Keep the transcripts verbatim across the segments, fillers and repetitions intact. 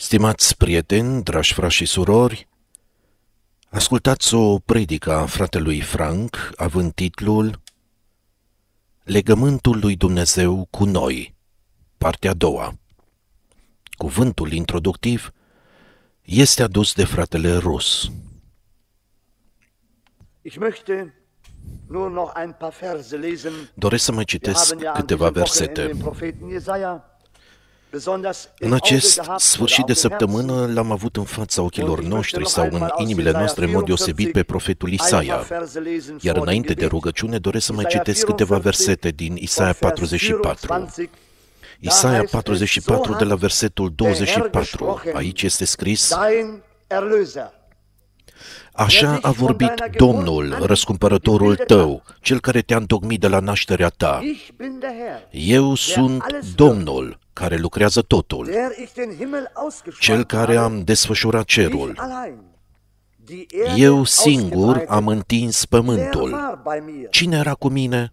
Stimați prieteni, dragi frați și surori, ascultați o predică a fratelui Frank, având titlul Legământul lui Dumnezeu cu noi, partea a doua. Cuvântul introductiv este adus de fratele Rus. Doresc să mai citesc câteva versete. În acest sfârșit de săptămână l-am avut în fața ochilor noștri sau în inimile noastre în mod deosebit pe profetul Isaia. Iar înainte de rugăciune doresc să mai citesc câteva versete din Isaia patruzeci și patru. Isaia patruzeci și patru de la versetul douăzeci și patru. Aici este scris: Așa a vorbit Domnul, răscumpărătorul tău, cel care te-a întocmit de la nașterea ta. Eu sunt Domnul, care lucrează totul, cel care am desfășurat cerul. Eu singur am întins pământul. Cine era cu mine?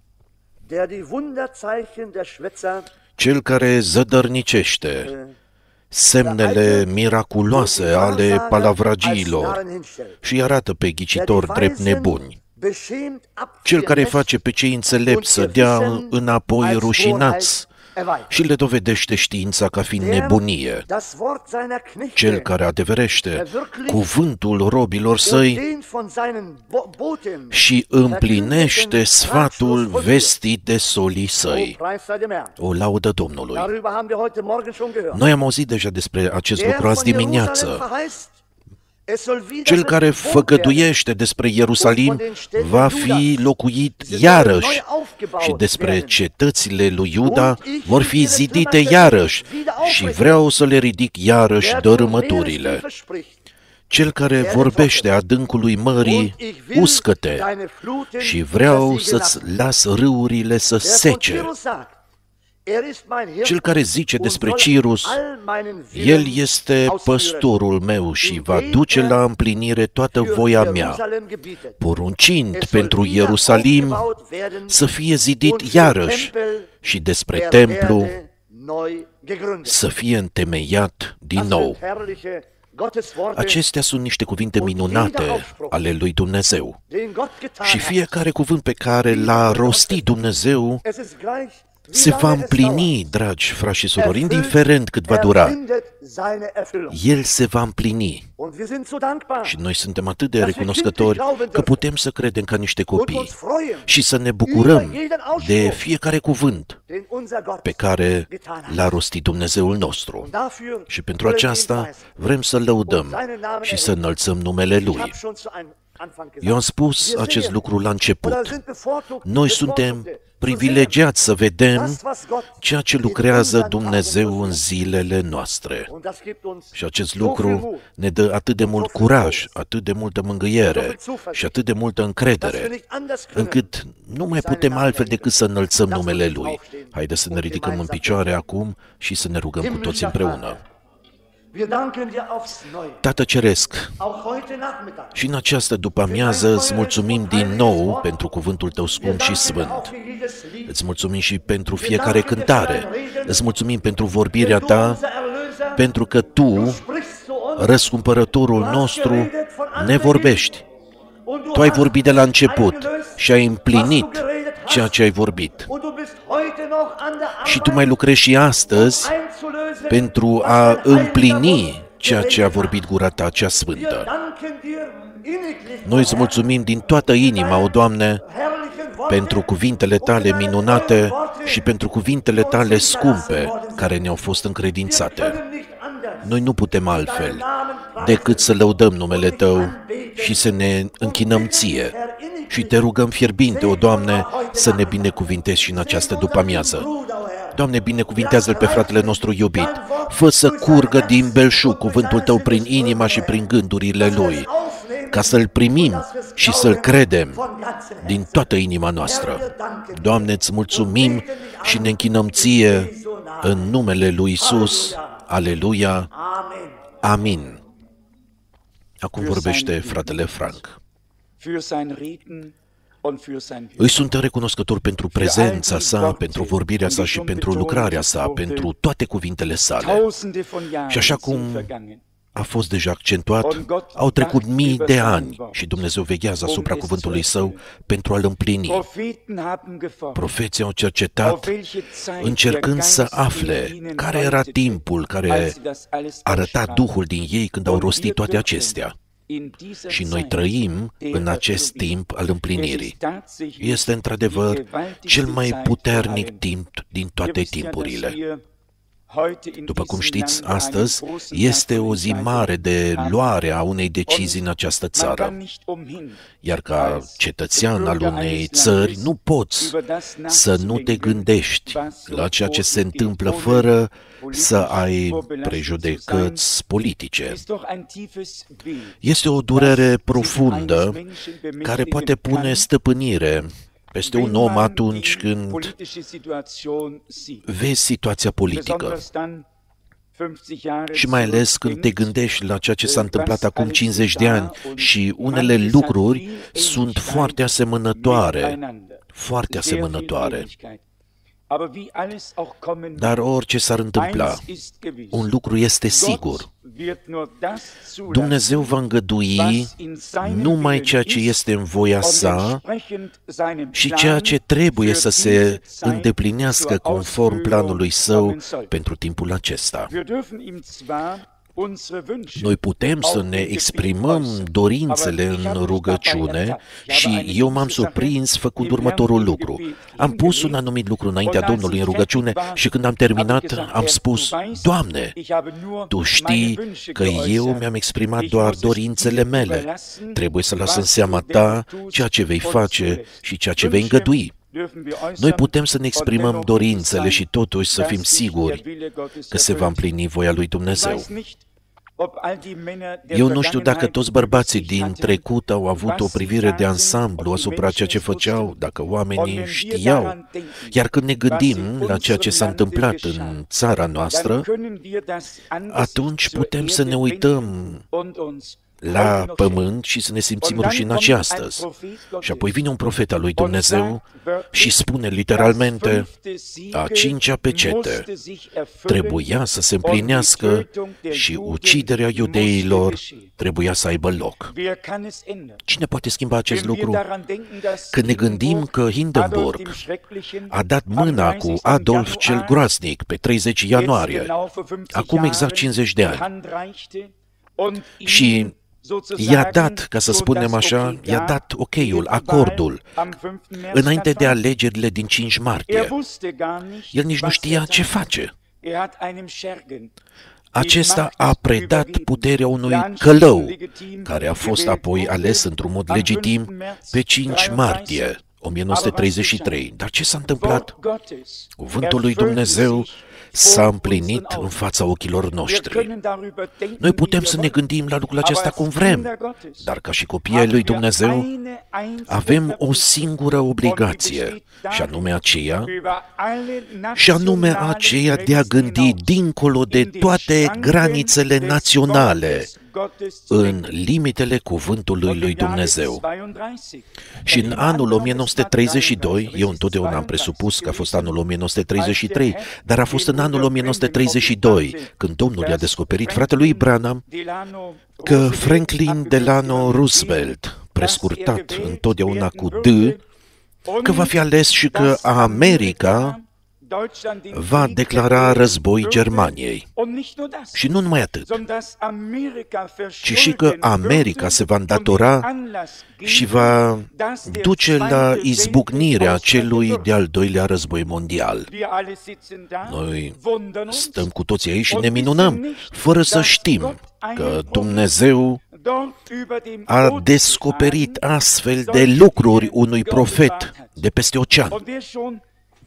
Cel care zădărnicește semnele miraculoase ale palavragiilor și arată pe ghicitori drept nebuni. Cel care face pe cei înțelepți să dea înapoi rușinați și le dovedește știința ca fiind nebunie. Cel care adeverește cuvântul robilor săi și împlinește sfatul vestit de solii săi. O laudă Domnului! Noi am auzit deja despre acest lucru azi dimineață. Cel care făgăduiește despre Ierusalim va fi locuit iarăși și despre cetățile lui Iuda vor fi zidite iarăși și vreau să le ridic iarăși dărâmăturile. Cel care vorbește adâncului mării, uscă-te și vreau să-ți las râurile să sece. Cel care zice despre Cirus, El este păstorul meu și va duce la împlinire toată voia mea, poruncind pentru Ierusalim să fie zidit iarăși și despre templu să fie întemeiat din nou. Acestea sunt niște cuvinte minunate ale lui Dumnezeu. Și fiecare cuvânt pe care l-a rostit Dumnezeu se va împlini, dragi frați și surori, indiferent cât va dura. El se va împlini. Și noi suntem atât de recunoscători că putem să credem ca niște copii și să ne bucurăm de fiecare cuvânt pe care l-a rostit Dumnezeul nostru. Și pentru aceasta vrem să lăudăm și să înălțăm numele Lui. Eu am spus acest lucru la început. Noi suntem privilegiați să vedem ceea ce lucrează Dumnezeu în zilele noastre. Și acest lucru ne dă atât de mult curaj, atât de multă mângâiere și atât de multă încredere, încât nu mai putem altfel decât să înălțăm numele Lui. Haideți să ne ridicăm în picioare acum și să ne rugăm cu toți împreună. Tată Ceresc, și în această după-amiază îți mulțumim din nou pentru cuvântul Tău scump și sfânt. Îți mulțumim și pentru fiecare cântare. Îți mulțumim pentru vorbirea Ta, pentru că Tu, răscumpărătorul nostru, ne vorbești. Tu ai vorbit de la început și ai împlinit ceea ce ai vorbit. Și Tu mai lucrezi și astăzi pentru a împlini ceea ce a vorbit gura Ta cea sfântă. Noi îți mulțumim din toată inima, o Doamne, pentru cuvintele Tale minunate și pentru cuvintele Tale scumpe care ne-au fost încredințate. Noi nu putem altfel decât să lăudăm numele Tău și să ne închinăm Ție. Și Te rugăm fierbinte, o Doamne, să ne binecuvintezi și în această după-amiază. Doamne, binecuvintează-L pe fratele nostru iubit. Fă să curgă din belșug cuvântul Tău prin inima și prin gândurile lui, ca să-L primim și să-L credem din toată inima noastră. Doamne, îți mulțumim și ne închinăm Ție în numele lui Iisus. Aleluia! Amin! Acum vorbește fratele Frank. Îi sunt recunoscător pentru prezența sa, pentru vorbirea sa și pentru lucrarea sa, pentru toate cuvintele sale. Și așa cum a fost deja accentuat, au trecut mii de ani și Dumnezeu veghează asupra cuvântului Său pentru a-l împlini. Profeții au cercetat, încercând să afle care era timpul care arăta Duhul din ei când au rostit toate acestea. Și noi trăim în acest timp al împlinirii. Este într-adevăr cel mai puternic timp din toate timpurile. După cum știți, astăzi este o zi mare de luare a unei decizii în această țară. Iar ca cetățean al unei țări nu poți să nu te gândești la ceea ce se întâmplă fără să ai prejudecăți politice. Este o durere profundă care poate pune stăpânire peste un om atunci când vezi situația politică. Și mai ales când te gândești la ceea ce s-a întâmplat acum cincizeci de ani și unele lucruri sunt foarte asemănătoare, foarte asemănătoare. Dar orice s-ar întâmpla, un lucru este sigur. Dumnezeu va îngădui numai ceea ce este în voia sa și ceea ce trebuie să se îndeplinească conform planului Său pentru timpul acesta. Noi putem să ne exprimăm dorințele în rugăciune și eu m-am surprins făcând următorul lucru. Am pus un anumit lucru înaintea Domnului în rugăciune și când am terminat am spus: Doamne, Tu știi că eu mi-am exprimat doar dorințele mele. Trebuie să las în seama Ta ceea ce vei face și ceea ce vei îngădui. Noi putem să ne exprimăm dorințele și totuși să fim siguri că se va împlini voia lui Dumnezeu. Eu nu știu dacă toți bărbații din trecut au avut o privire de ansamblu asupra ceea ce făceau, dacă oamenii știau. Iar când ne gândim la ceea ce s-a întâmplat în țara noastră, atunci putem să ne uităm la pământ și să ne simțim rușinați astăzi. Și apoi vine un profet al lui Dumnezeu și spune literalmente: a cincea pecete trebuia să se împlinească și uciderea iudeilor trebuia să aibă loc. Cine poate schimba acest lucru? Când ne gândim că Hindenburg a dat mâna cu Adolf cel Groaznic pe treizeci ianuarie, acum exact cincizeci de ani, și i-a dat, ca să spunem așa, i-a dat ok-ul, acordul, înainte de alegerile din cinci martie. El nici nu știa ce face. Acesta a predat puterea unui călău, care a fost apoi ales într-un mod legitim pe cinci martie o mie nouă sute treizeci și trei. Dar ce s-a întâmplat? Cuvântul lui Dumnezeu s-a împlinit în fața ochilor noștri. Noi putem să ne gândim la lucrul acesta cum vrem, dar ca și copiii ai lui Dumnezeu avem o singură obligație, și anume aceea, și anume aceea de a gândi dincolo de toate granițele naționale, în limitele cuvântului lui Dumnezeu. Și în anul o mie nouă sute treizeci și doi, eu întotdeauna am presupus că a fost anul o mie nouă sute treizeci și trei, dar a fost în anul o mie nouă sute treizeci și doi, când Domnul i-a descoperit fratelui Branham că Franklin Delano Roosevelt, prescurtat întotdeauna cu D, că va fi ales și că America va declara război Germaniei. Și nu numai atât, ci și că America se va îndatora și va duce la izbucnirea celui de-al doilea război mondial. Noi stăm cu toții aici și ne minunăm, fără să știm că Dumnezeu a descoperit astfel de lucruri unui profet de peste ocean.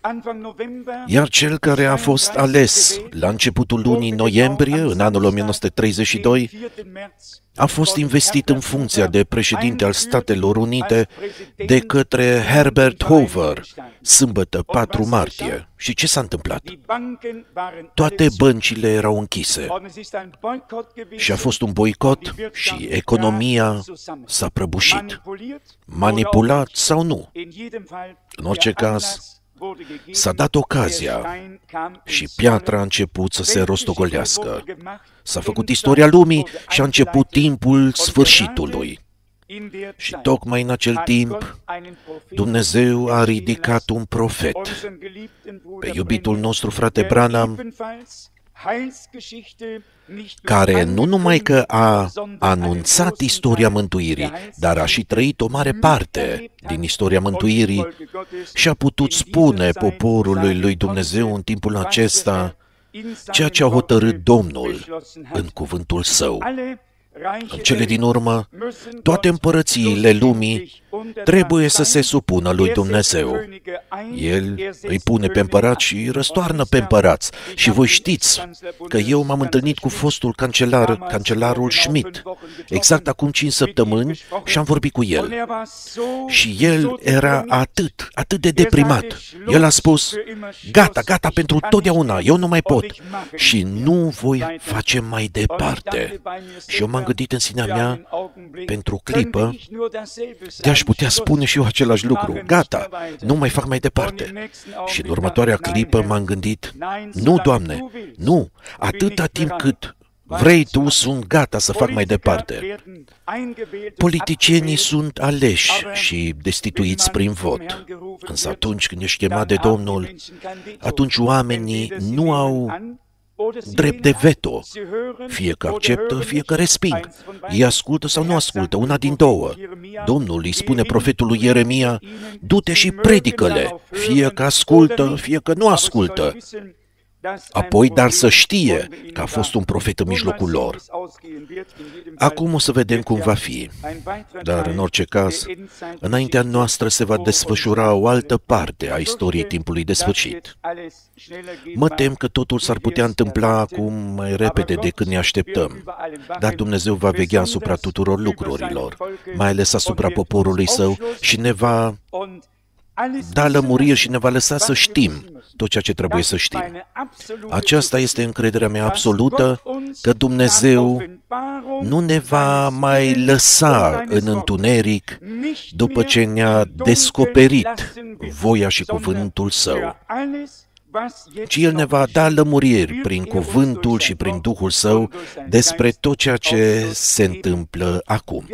Iar cel care a fost ales la începutul lunii noiembrie, în anul o mie nouă sute treizeci și doi, a fost investit în funcția de președinte al Statelor Unite de către Herbert Hoover, sâmbătă patru martie. Și ce s-a întâmplat? Toate băncile erau închise și a fost un boicot și economia s-a prăbușit. Manipulat sau nu? În orice caz, s-a dat ocazia și piatra a început să se rostogolească. S-a făcut istoria lumii și a început timpul sfârșitului. Și tocmai în acel timp, Dumnezeu a ridicat un profet, pe iubitul nostru frate Branham, care nu numai că a anunțat istoria mântuirii, dar a și trăit o mare parte din istoria mântuirii și a putut spune poporului lui Dumnezeu în timpul acesta ceea ce a hotărât Domnul în cuvântul Său. În cele din urmă, toate împărățiile lumii trebuie să se supună lui Dumnezeu. El îi pune pe împărat și îi răstoarnă pe împărați. Și voi știți că eu m-am întâlnit cu fostul cancelar, cancelarul Schmidt, exact acum cinci săptămâni și am vorbit cu el. Și el era atât, atât de deprimat. El a spus, gata, gata pentru totdeauna, eu nu mai pot și nu voi face mai departe. Și eu m-am gândit în sinea mea, pentru clipă, de-aș putea spune și eu același lucru. Gata, nu mai fac mai departe. Și în următoarea clipă m-am gândit, nu, Doamne, nu, atâta timp cât vrei Tu, sunt gata să fac mai departe. Politicienii sunt aleși și destituiți prin vot. Însă atunci când ești chemat de Domnul, atunci oamenii nu au drept de veto. Fie că acceptă, fie că resping. Ei ascultă sau nu ascultă, una din două. Domnul îi spune profetului Ieremia, du-te și predică-le, fie că ascultă, fie că nu ascultă. Apoi, dar să știe că a fost un profet în mijlocul lor. Acum o să vedem cum va fi. Dar, în orice caz, înaintea noastră se va desfășura o altă parte a istoriei timpului de sfârșit. Mă tem că totul s-ar putea întâmpla acum mai repede decât ne așteptăm, dar Dumnezeu va veghea asupra tuturor lucrurilor, mai ales asupra poporului Său și ne va da lămuriri și ne va lăsa să știm tot ceea ce trebuie să știm. Aceasta este încrederea mea absolută că Dumnezeu nu ne va mai lăsa în întuneric după ce ne-a descoperit voia și cuvântul Său, ci El ne va da lămuriri prin cuvântul și prin Duhul Său despre tot ceea ce se întâmplă acum.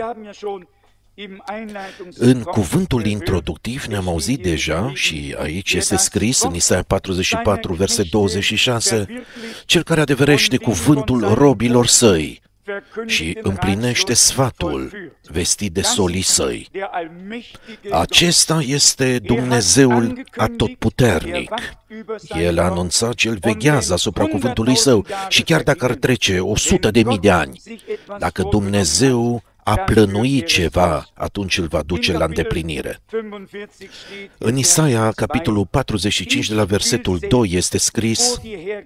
În cuvântul introductiv ne-am auzit deja și aici este scris în Isaia patruzeci și patru, verset douăzeci și șase, cel care adeverește cuvântul robilor săi și împlinește sfatul vestit de solii săi. Acesta este Dumnezeul atotputernic. El a anunțat că El veghează asupra cuvântului Său și chiar dacă ar trece o sută de mii de ani, dacă Dumnezeu a plănui ceva, atunci îl va duce la îndeplinire. În Isaia, capitolul patruzeci și cinci, de la versetul doi, este scris,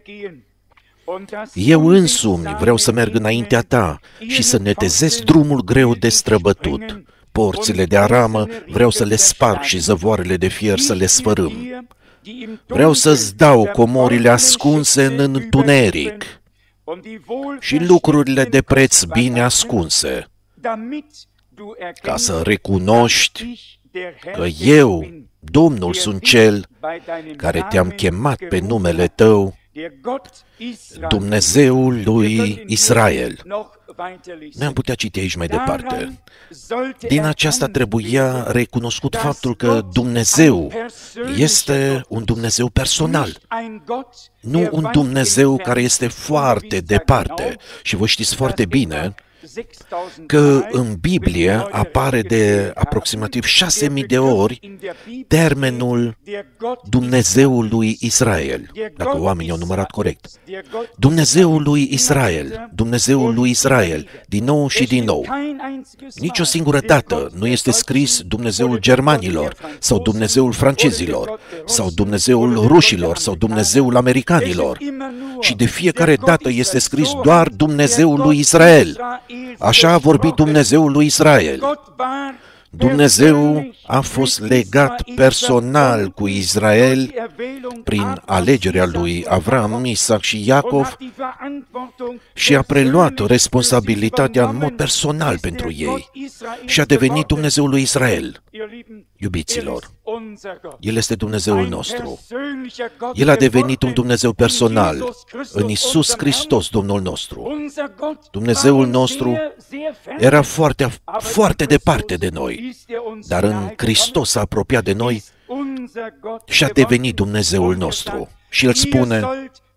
eu însumi vreau să merg înaintea ta și să netezesc drumul greu de străbătut. Porțile de aramă vreau să le sparg și zăvoarele de fier să le sfărâm. Vreau să-ți dau comorile ascunse în întuneric și lucrurile de preț bine ascunse, ca să recunoști că eu, Domnul, sunt Cel care te-am chemat pe numele tău, Dumnezeul lui Israel. Noi am putea citi aici mai departe. Din aceasta trebuia recunoscut faptul că Dumnezeu este un Dumnezeu personal, nu un Dumnezeu care este foarte departe. Și voi știți foarte bine că în Biblie apare de aproximativ șase mii de ori termenul Dumnezeul lui Israel, dacă oamenii au numărat corect. Dumnezeul lui Israel, Dumnezeul lui Israel, din nou și din nou. Nici o singură dată nu este scris Dumnezeul germanilor, sau Dumnezeul francezilor, sau Dumnezeul rușilor, sau Dumnezeul americanilor. Și de fiecare dată este scris doar Dumnezeul lui Israel. Așa a vorbit Dumnezeul lui Israel. Dumnezeu a fost legat personal cu Israel prin alegerea lui Avram, Isaac și Iacov și a preluat responsabilitatea în mod personal pentru ei și a devenit Dumnezeul lui Israel. Iubiților, El este Dumnezeul nostru. El a devenit un Dumnezeu personal în Iisus Hristos, Domnul nostru. Dumnezeul nostru era foarte, foarte departe de noi, dar în Hristos s-a apropiat de noi și a devenit Dumnezeul nostru. Și El spune: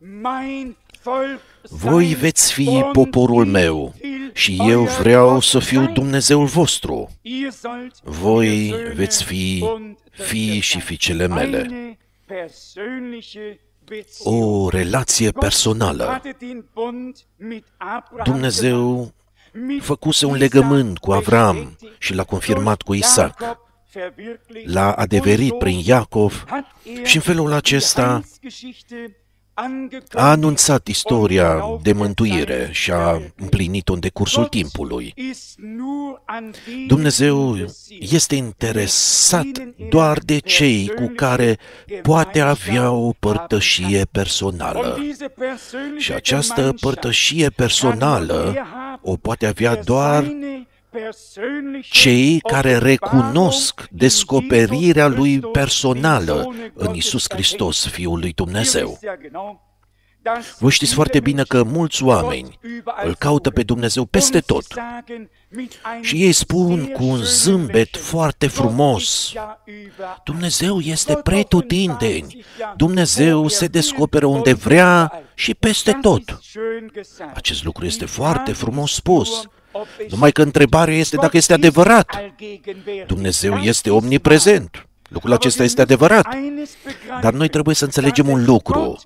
voi veți fi poporul meu și eu vreau să fiu Dumnezeul vostru. Voi veți fi fii și fiicele mele. O relație personală. Dumnezeu făcuse un legământ cu Avram și l-a confirmat cu Isaac. L-a adeverit prin Iacov și în felul acesta a anunțat istoria de mântuire și a împlinit-o în decursul timpului. Dumnezeu este interesat doar de cei cu care poate avea o părtășie personală. Și această părtășie personală o poate avea doar cei care recunosc descoperirea lui personală în Iisus Hristos, Fiul lui Dumnezeu. Voi știți foarte bine că mulți oameni îl caută pe Dumnezeu peste tot și ei spun cu un zâmbet foarte frumos: Dumnezeu este pretutindeni, Dumnezeu se descoperă unde vrea și peste tot. Acest lucru este foarte frumos spus, numai că întrebarea este dacă este adevărat. Dumnezeu este omniprezent. Lucrul acesta este adevărat. Dar noi trebuie să înțelegem un lucru.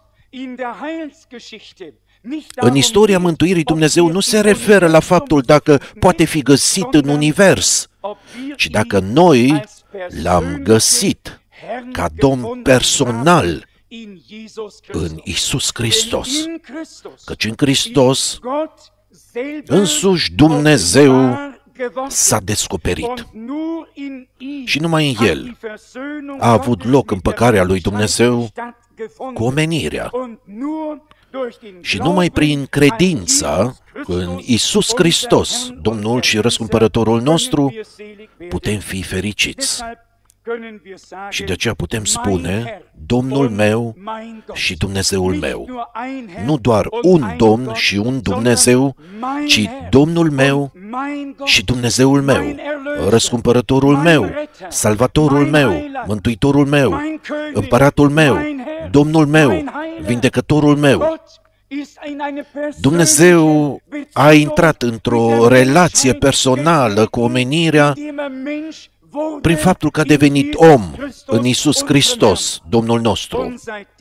În istoria mântuirii, Dumnezeu nu se referă la faptul dacă poate fi găsit în univers, ci dacă noi l-am găsit ca Domn personal în Iisus Hristos. Căci în Hristos însuși Dumnezeu s-a descoperit. Și numai în El a avut loc împăcarea lui Dumnezeu cu omenirea. Și numai prin credința în Iisus Hristos, Domnul și Răscumpărătorul nostru, putem fi fericiți. Și de aceea putem spune: Domnul meu și Dumnezeul meu. Nu doar un Domn și un Dumnezeu, ci Domnul meu și Dumnezeul meu, Răscumpărătorul meu, Salvatorul meu, Mântuitorul meu, Împăratul meu, Domnul meu, Vindecătorul meu. Dumnezeu a intrat într-o relație personală cu omenirea prin faptul că a devenit om în Iisus Hristos, Domnul nostru.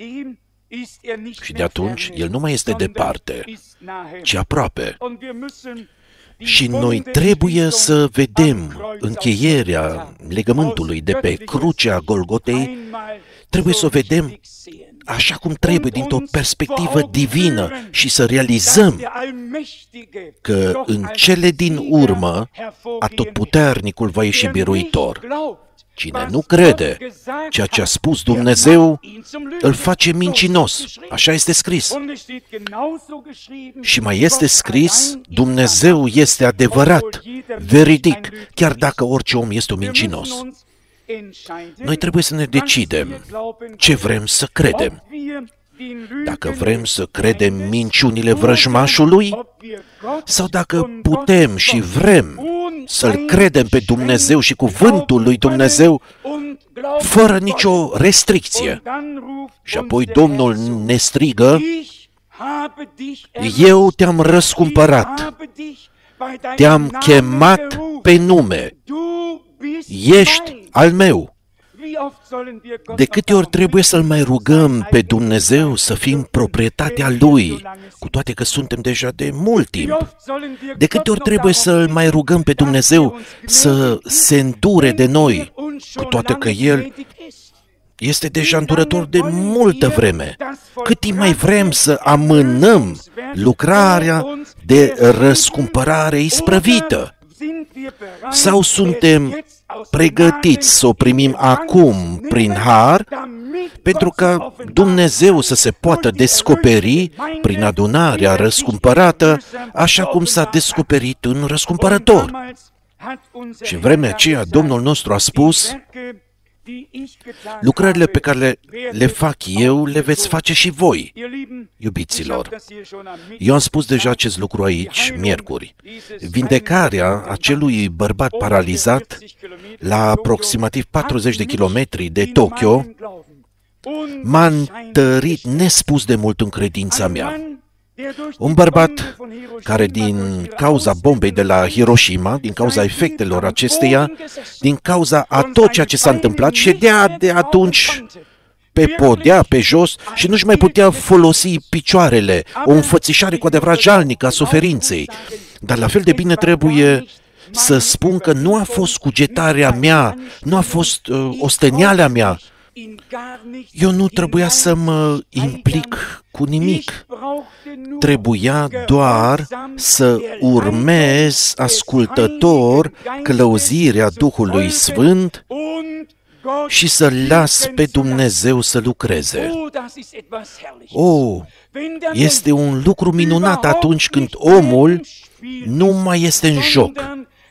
Și de atunci, El nu mai este departe, ci aproape. Și noi trebuie să vedem încheierea legământului de pe crucea Golgotei, trebuie să o vedem așa cum trebuie, dintr-o perspectivă divină, și să realizăm că în cele din urmă Atotputernicul va ieși biruitor. Cine nu crede ceea ce a spus Dumnezeu, îl face mincinos. Așa este scris. Și mai este scris: Dumnezeu este adevărat, veridic, chiar dacă orice om este un mincinos. Noi trebuie să ne decidem ce vrem să credem. Dacă vrem să credem minciunile vrăjmașului, sau dacă putem și vrem să-L credem pe Dumnezeu și cuvântul lui Dumnezeu fără nicio restricție. Și apoi Domnul ne strigă: eu te-am răscumpărat, te-am chemat pe nume, ești al meu. De câte ori trebuie să-L mai rugăm pe Dumnezeu să fim proprietatea Lui, cu toate că suntem deja de mult timp? De câte ori trebuie să-L mai rugăm pe Dumnezeu să se îndure de noi, cu toate că El este deja îndurător de multă vreme? Cât timp mai vrem să amânăm lucrarea de răscumpărare isprăvită? Sau suntem pregătiți să o primim acum prin har, pentru ca Dumnezeu să se poată descoperi prin adunarea răscumpărată, așa cum s-a descoperit în răscumpărător? Și în vremea aceea Domnul nostru a spus: lucrările pe care le, le fac eu, le veți face și voi, iubiților. Eu am spus deja acest lucru aici, miercuri. Vindecarea acelui bărbat paralizat la aproximativ patruzeci de kilometri de Tokyo m-a întărit nespus de mult în credința mea. Un bărbat care din cauza bombei de la Hiroshima, din cauza efectelor acesteia, din cauza a tot ceea ce s-a întâmplat, ședea de atunci pe podea, pe jos și nu-și mai putea folosi picioarele, o înfățișare cu adevărat jalnică a suferinței. Dar la fel de bine trebuie să spun că nu a fost cugetarea mea, nu a fost uh, osteneala mea. Eu nu trebuia să mă implic cu nimic. Trebuia doar să urmez ascultător călăuzirea Duhului Sfânt și să las pe Dumnezeu să lucreze. Oh, este un lucru minunat atunci când omul nu mai este în joc,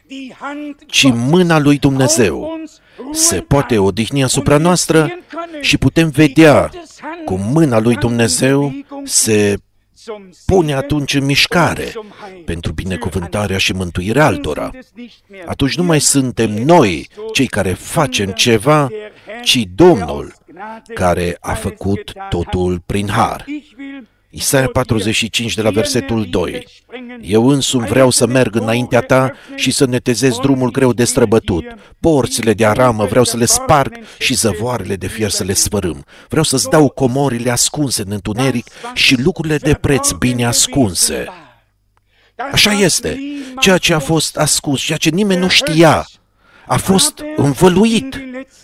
ci mâna lui Dumnezeu se poate odihni asupra noastră și putem vedea cum mâna lui Dumnezeu se pune atunci în mișcare pentru binecuvântarea și mântuirea altora. Atunci nu mai suntem noi cei care facem ceva, ci Domnul care a făcut totul prin har. Isaia patruzeci și cinci de la versetul doi. Eu însumi vreau să merg înaintea ta și să netezez drumul greu de străbătut. Porțile de aramă vreau să le sparg și zăvoarele de fier să le sfărâm. Vreau să-ți dau comorile ascunse în întuneric și lucrurile de preț bine ascunse. Așa este. Ceea ce a fost ascuns, ceea ce nimeni nu știa, a fost învăluit,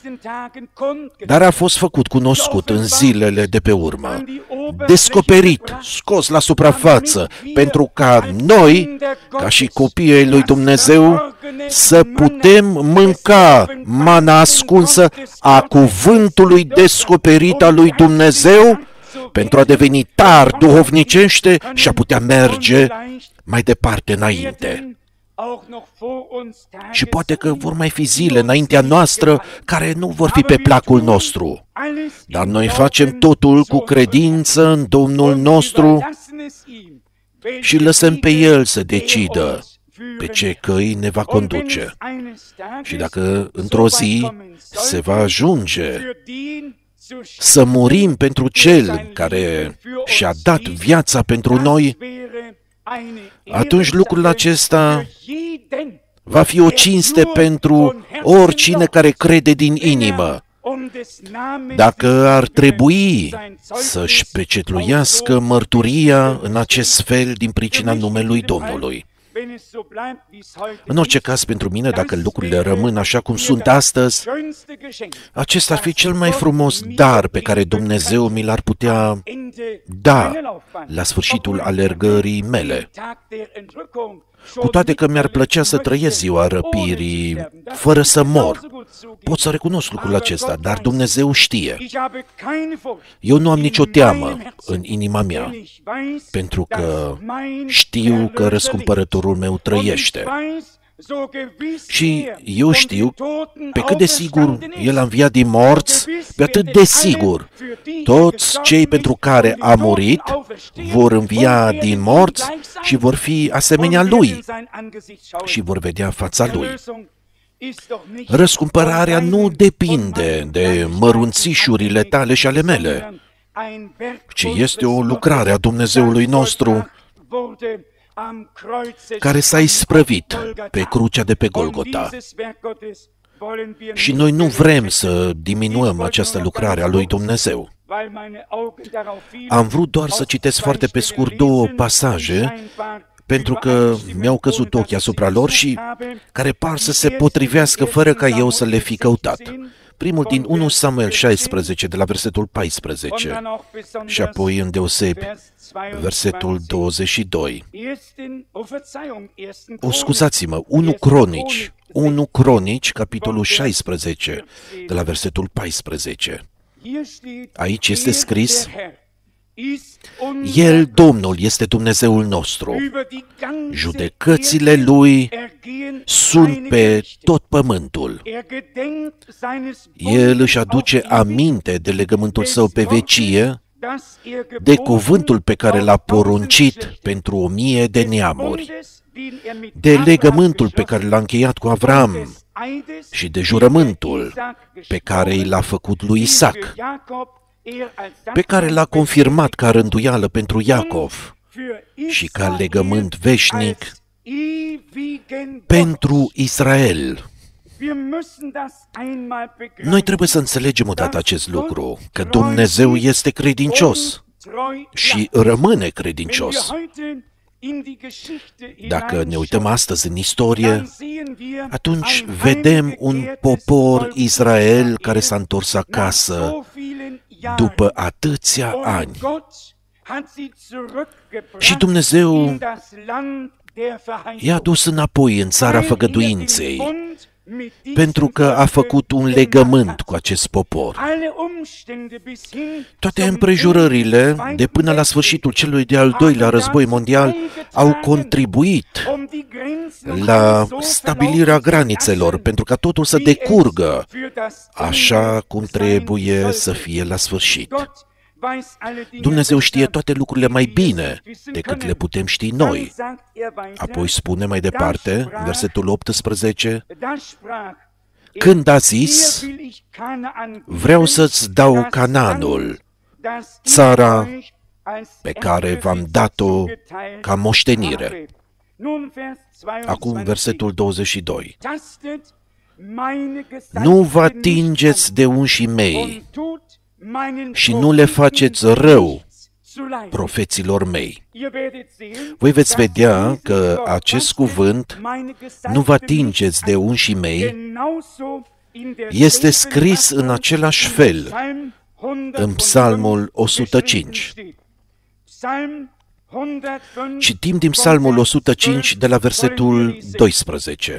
dar a fost făcut cunoscut în zilele de pe urmă, descoperit, scos la suprafață, pentru ca noi, ca și copiii lui Dumnezeu, să putem mânca mana ascunsă a cuvântului descoperit al lui Dumnezeu, pentru a deveni tari duhovnicește și a putea merge mai departe înainte. Și poate că vor mai fi zile înaintea noastră care nu vor fi pe placul nostru, dar noi facem totul cu credință în Domnul nostru și lăsăm pe El să decidă pe ce căi ne va conduce. Și dacă într-o zi se va ajunge să murim pentru Cel care și-a dat viața pentru noi, atunci lucrul acesta va fi o cinste pentru oricine care crede din inimă. Dacă ar trebui să-și pecetluiască mărturia în acest fel din pricina numelui Domnului. În orice caz, pentru mine, dacă lucrurile rămân așa cum sunt astăzi, acesta ar fi cel mai frumos dar pe care Dumnezeu mi l-ar putea da la sfârșitul alergării mele. Cu toate că mi-ar plăcea să trăiesc ziua răpirii fără să mor. Pot să recunosc lucrul acesta, dar Dumnezeu știe. Eu nu am nicio teamă în inima mea, pentru că știu că răscumpărătorul meu trăiește. Și eu știu, pe cât de sigur El a înviat din morți, pe atât de sigur, toți cei pentru care a murit vor învia din morți și vor fi asemenea Lui și vor vedea fața Lui. Răscumpărarea nu depinde de mărunțișurile tale și ale mele, ci este o lucrare a Dumnezeului nostru care s-a isprăvit pe crucea de pe Golgota. Și noi nu vrem să diminuăm această lucrare a lui Dumnezeu. Am vrut doar să citesc foarte pe scurt două pasaje, pentru că mi-au căzut ochii asupra lor și care par să se potrivească fără ca eu să le fi căutat. Primul din unu Samuel șaisprezece, de la versetul paisprezece, și apoi îndeosebi versetul douăzeci și doi. O, scuzați-mă, unu Cronici, unu Cronici, capitolul șaisprezece, de la versetul paisprezece. Aici este scris: El, Domnul, este Dumnezeul nostru. Judecățile Lui sunt pe tot pământul. El își aduce aminte de legământul Său pe vecie, de cuvântul pe care l-a poruncit pentru o mie de neamuri, de legământul pe care l-a încheiat cu Avram și de jurământul pe care i l-a făcut lui Isaac, pe care l-a confirmat ca rânduială pentru Iacov și ca legământ veșnic pentru Israel. Noi trebuie să înțelegem odată acest lucru, că Dumnezeu este credincios și rămâne credincios. Dacă ne uităm astăzi în istorie, atunci vedem un popor Israel care s-a întors acasă după atâția ani. Și Dumnezeu i-a dus înapoi în țara făgăduinței, pentru că a făcut un legământ cu acest popor. Toate împrejurările, de până la sfârșitul celui de-al doilea război mondial, au contribuit la stabilirea granițelor, pentru ca totul să decurgă așa cum trebuie să fie la sfârșit. Dumnezeu știe toate lucrurile mai bine decât le putem ști noi. Apoi spune mai departe, versetul optsprezece, când a zis: vreau să-ți dau Canaanul, țara pe care v-am dat-o ca moștenire. Acum versetul douăzeci și doi. Nu vă atingeți de unșii mei și nu le faceți rău profeților mei. Voi veți vedea că acest cuvânt, nu vă atingeți de unșii mei, este scris în același fel în Psalmul o sută cinci. Citim din Psalmul o sută cinci de la versetul doisprezece.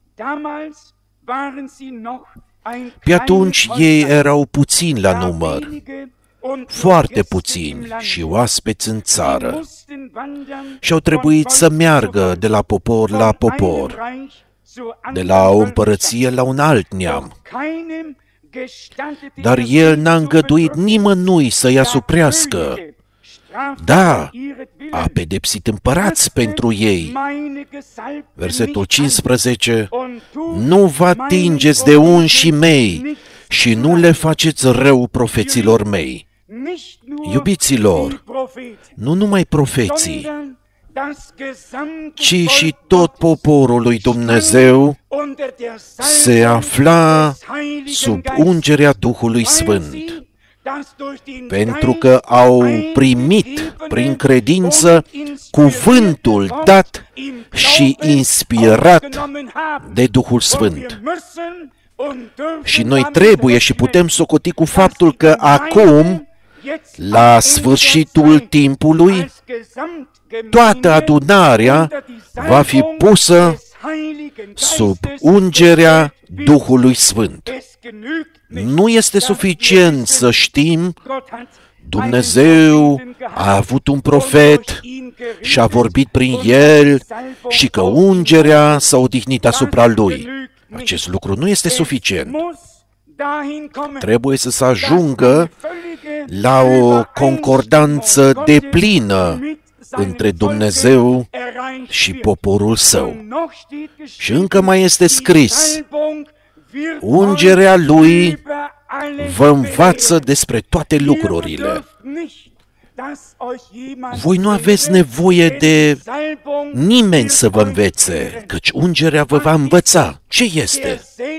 Pe atunci ei erau puțini la număr, foarte puțini și oaspeți în țară, și au trebuit să meargă de la popor la popor, de la o împărăție la un alt neam. Dar El n-a îngăduit nimănui să-i asuprească. Da, a pedepsit împărați pentru ei. Versetul cincisprezece. Nu vă atingeți de unșii mei și nu le faceți rău profeților mei. Iubiților, nu numai profeții, ci și tot poporul lui Dumnezeu se afla sub ungerea Duhului Sfânt, pentru că au primit prin credință cuvântul dat și inspirat de Duhul Sfânt. Și noi trebuie și putem socoti cu faptul că acum, la sfârșitul timpului, toată adunarea va fi pusă sub ungerea Duhului Sfânt. Nu este suficient să știm Dumnezeu a avut un profet și a vorbit prin el și că ungerea s-a odihnit asupra lui. Acest lucru nu este suficient. Trebuie să se ajungă la o concordanță deplină între Dumnezeu și poporul Său. Și încă mai este scris: ungerea Lui vă învață despre toate lucrurile. Voi nu aveți nevoie de nimeni să vă învețe, căci ungerea vă va învăța. Ce este?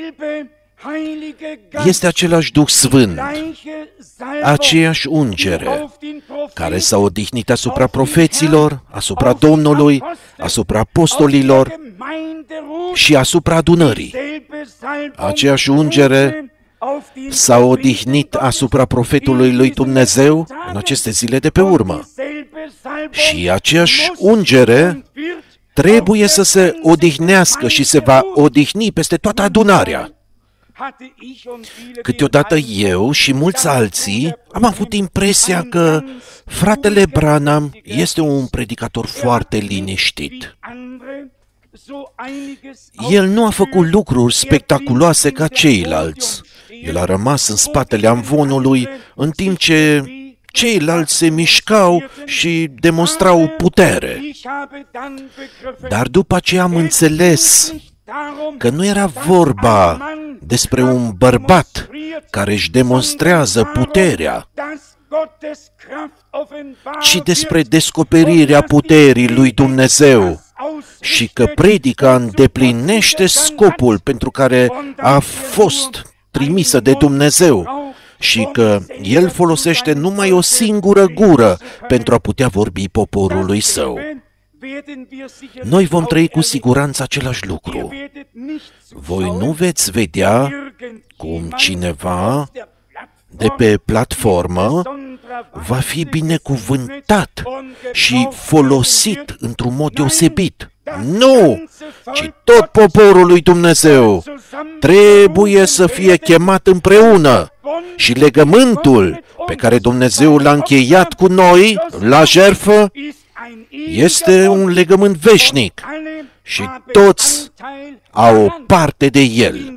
Este același Duh Sfânt, aceeași ungere, care s-a odihnit asupra profeților, asupra Domnului, asupra apostolilor și asupra adunării. Aceeași ungere s-a odihnit asupra profetului lui Dumnezeu în aceste zile de pe urmă. Și aceeași ungere trebuie să se odihnească și se va odihni peste toată adunarea. Câteodată eu și mulți alții am avut impresia că fratele Branham este un predicator foarte liniștit. El nu a făcut lucruri spectaculoase ca ceilalți. El a rămas în spatele amvonului, în timp ce ceilalți se mișcau și demonstrau putere. Dar după aceea am înțeles că nu era vorba despre un bărbat care își demonstrează puterea, ci despre descoperirea puterii lui Dumnezeu și că predica îndeplinește scopul pentru care a fost trimisă de Dumnezeu și că el folosește numai o singură gură pentru a putea vorbi poporului său. Noi vom trăi cu siguranță același lucru. Voi nu veți vedea cum cineva de pe platformă va fi binecuvântat și folosit într-un mod deosebit. Nu! Ci tot poporul lui Dumnezeu trebuie să fie chemat împreună și legământul pe care Dumnezeu l-a încheiat cu noi la jertfă este un legământ veșnic și toți au o parte de el.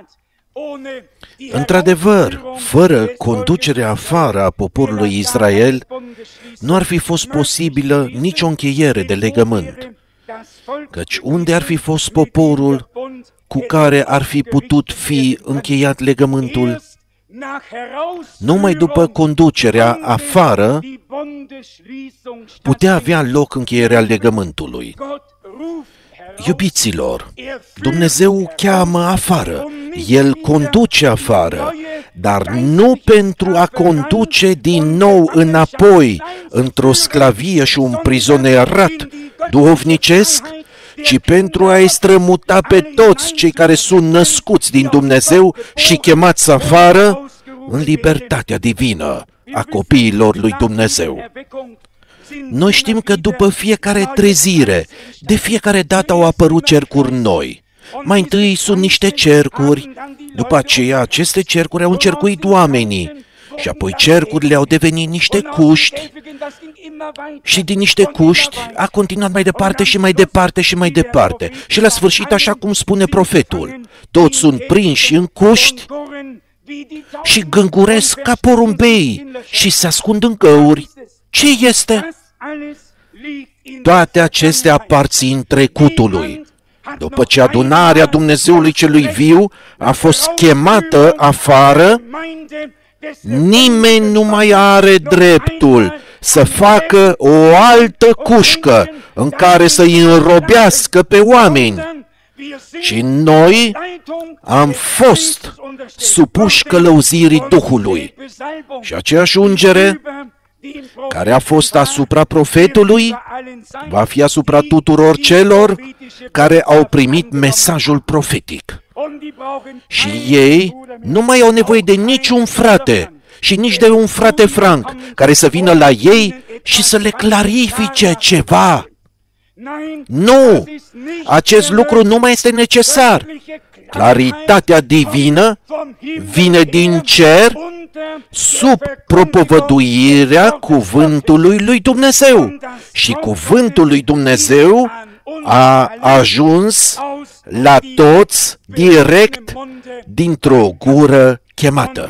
Într-adevăr, fără conducerea afară a poporului Israel, nu ar fi fost posibilă nicio încheiere de legământ. Căci unde ar fi fost poporul cu care ar fi putut fi încheiat legământul? Numai după conducerea afară putea avea loc încheierea legământului. Iubiților, Dumnezeu cheamă afară, El conduce afară, dar nu pentru a conduce din nou înapoi într-o sclavie și un prizonierat duhovnicesc, ci pentru a-i strămuta pe toți cei care sunt născuți din Dumnezeu și chemați afară în libertatea divină a copiilor lui Dumnezeu. Noi știm că după fiecare trezire, de fiecare dată au apărut cercuri noi. Mai întâi sunt niște cercuri, după aceea aceste cercuri au încercuit oamenii și apoi cercurile au devenit niște cuști și din niște cuști a continuat mai departe și mai departe și mai departe. Și la sfârșit, așa cum spune profetul, toți sunt prinși în cuști și gânguresc ca porumbei și se ascund în găuri. Ce este? Toate acestea aparțin trecutului. După ce adunarea Dumnezeului celui viu a fost chemată afară, nimeni nu mai are dreptul să facă o altă cușcă în care să-i înrobească pe oameni. Și noi am fost supuși călăuzirii Duhului. Și aceeași ungere care a fost asupra profetului va fi asupra tuturor celor care au primit mesajul profetic. Și ei nu mai au nevoie de niciun frate și nici de un frate Frank care să vină la ei și să le clarifice ceva. Nu! Acest lucru nu mai este necesar. Claritatea divină vine din cer sub propovăduirea cuvântului lui Dumnezeu. Și cuvântul lui Dumnezeu a ajuns la toți direct dintr-o gură chemată.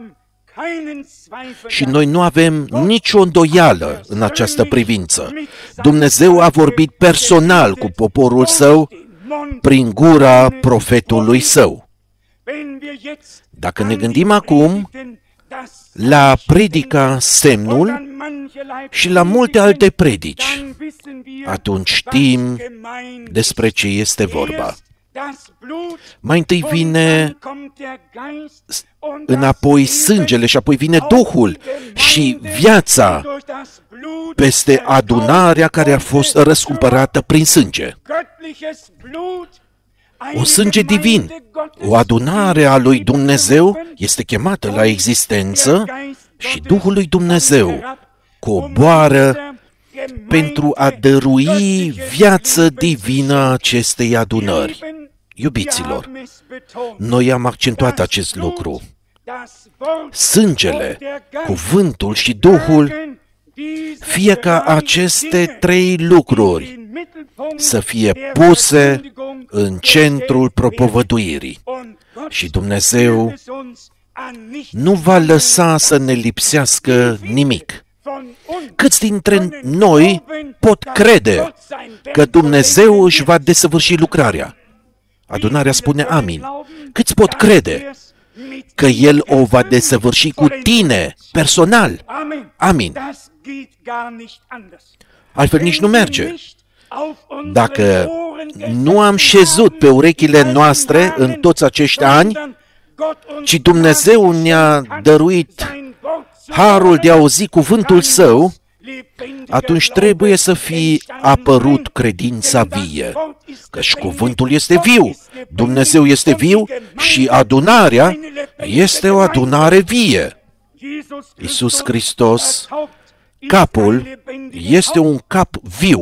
Și noi nu avem nicio îndoială în această privință. Dumnezeu a vorbit personal cu poporul său prin gura profetului său. Dacă ne gândim acum la predica Semnul și la multe alte predici, atunci știm despre ce este vorba. Mai întâi vine înapoi sângele și apoi vine Duhul și viața peste adunarea care a fost răscumpărată prin sânge. Un sânge divin, o adunare a lui Dumnezeu este chemată la existență și Duhul lui Dumnezeu coboară pentru a dărui viață divină acestei adunări. Iubiților, noi am accentuat acest lucru. Sângele, cuvântul și Duhul, fie ca aceste trei lucruri să fie puse în centrul propovăduirii. Și Dumnezeu nu va lăsa să ne lipsească nimic. Câți dintre noi pot crede că Dumnezeu își va desăvârși lucrarea? Adunarea spune amin. Câți pot crede că El o va desăvârși cu tine, personal? Amin. Altfel nici nu merge. Dacă nu am șezut pe urechile noastre în toți acești ani, ci Dumnezeu ne-a dăruit harul de a auzi cuvântul Său, atunci trebuie să fie apărut credința vie, căci cuvântul este viu, Dumnezeu este viu și adunarea este o adunare vie. Iisus Hristos, capul, este un cap viu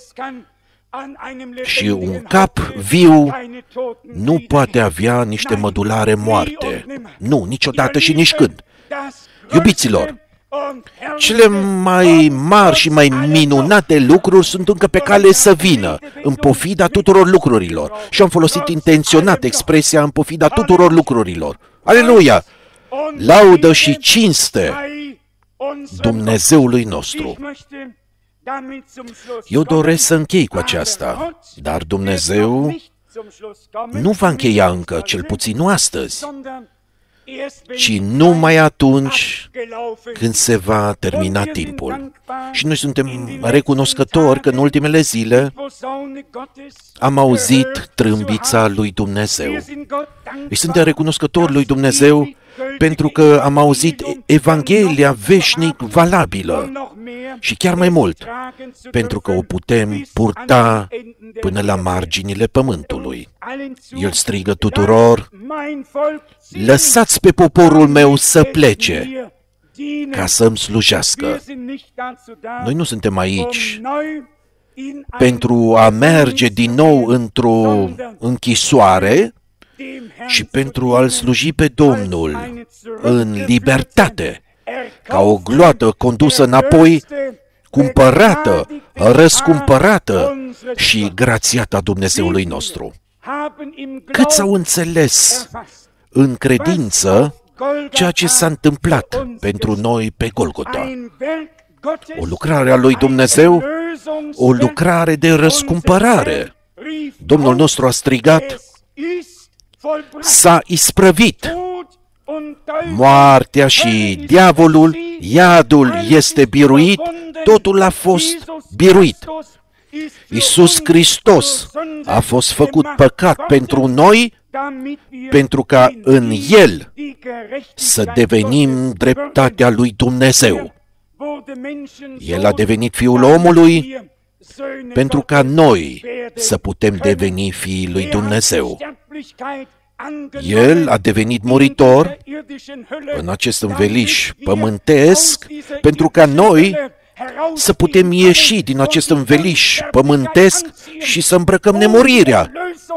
și un cap viu nu poate avea niște mădulare moarte. Nu, niciodată și nici când. Iubiților, cele mai mari și mai minunate lucruri sunt încă pe cale să vină, în pofida tuturor lucrurilor. Și am folosit intenționat expresia în pofida tuturor lucrurilor. Aleluia! Laudă și cinste Dumnezeului nostru. Eu doresc să închei cu aceasta, dar Dumnezeu nu va încheia încă, cel puțin nu astăzi, ci numai atunci când se va termina timpul. Și noi suntem recunoscători că în ultimele zile am auzit trâmbița lui Dumnezeu. Și suntem recunoscători lui Dumnezeu pentru că am auzit Evanghelia veșnic valabilă și chiar mai mult, pentru că o putem purta până la marginile pământului. El strigă tuturor: lăsați pe poporul meu să plece ca să-mi slujească. Noi nu suntem aici pentru a merge din nou într-o închisoare, și pentru a-L sluji pe Domnul în libertate, ca o gloată condusă înapoi, cumpărată, răscumpărată și grațiată a Dumnezeului nostru. Câți au înțeles în credință ceea ce s-a întâmplat pentru noi pe Golgota? O lucrare a lui Dumnezeu, o lucrare de răscumpărare. Domnul nostru a strigat: s-a isprăvit. Moartea și diavolul, iadul este biruit, totul a fost biruit. Iisus Hristos a fost făcut păcat pentru noi, pentru ca în El să devenim dreptatea lui Dumnezeu. El a devenit Fiul omului pentru ca noi să putem deveni fiii lui Dumnezeu. El a devenit muritor în acest înveliș pământesc pentru ca noi să putem ieși din acest înveliș pământesc și să îmbrăcăm nemurirea.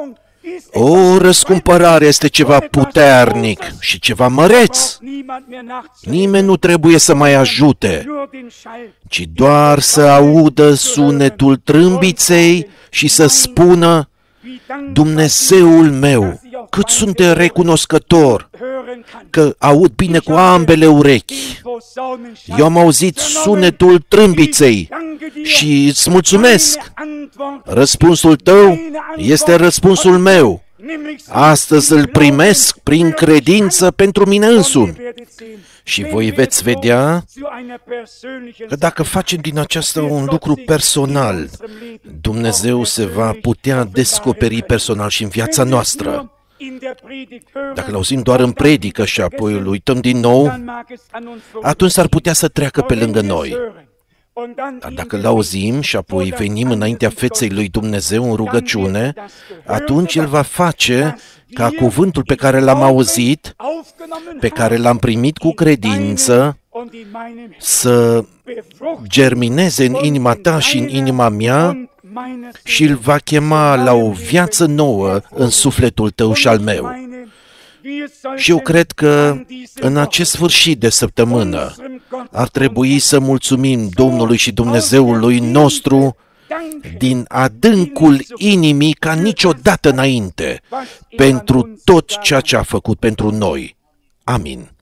O, răscumpărarea este ceva puternic și ceva măreț. Nimeni nu trebuie să mai ajute, ci doar să audă sunetul trâmbiței și să spună: Dumnezeul meu, cât sunt de recunoscător că aud bine cu ambele urechi. Eu am auzit sunetul trâmbiței și îți mulțumesc. Răspunsul tău este răspunsul meu Astăzi îl primesc prin credință pentru mine însumi. Și voi veți vedea că dacă facem din aceasta un lucru personal, Dumnezeu se va putea descoperi personal și în viața noastră. Dacă l-auzim doar în predică și apoi îl uităm din nou, atunci s-ar putea să treacă pe lângă noi. Dar dacă l-auzim și apoi venim înaintea feței lui Dumnezeu în rugăciune, atunci El va face ca cuvântul pe care l-am auzit, pe care l-am primit cu credință, să germineze în inima ta și în inima mea și îl va chema la o viață nouă în sufletul tău și al meu. Și eu cred că în acest sfârșit de săptămână ar trebui să mulțumim Domnului și Dumnezeului nostru din adâncul inimii ca niciodată înainte pentru tot ceea ce a făcut pentru noi. Amin.